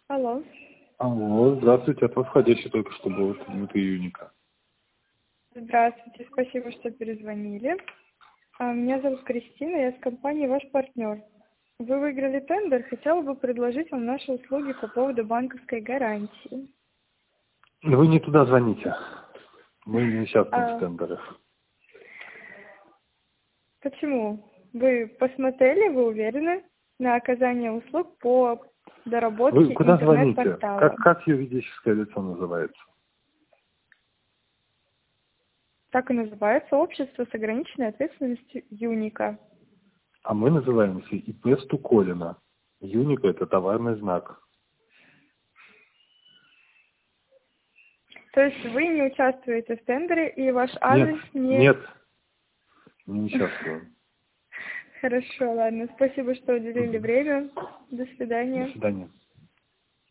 Алло. Алло, здравствуйте, это входящий только что был, это Юника. Здравствуйте, спасибо, что перезвонили. Меня зовут Кристина, я с компанией «Ваш партнер». Вы выиграли тендер, хотела бы предложить вам наши услуги по поводу банковской гарантии. Вы не туда звоните. Мы не участвуем в тендерах. Почему? Вы посмотрели, вы уверены на оказание услуг по доработке Вы куда звоните? интернет-портала? Как юридическое лицо называется? Так и называется общество с ограниченной ответственностью Юника. А мы называемся ИП Стуколина. Юника – это товарный знак. То есть вы не участвуете в тендере и ваш адрес Нет, не участвуем. Хорошо, ладно. Спасибо, что уделили время. До свидания. До свидания.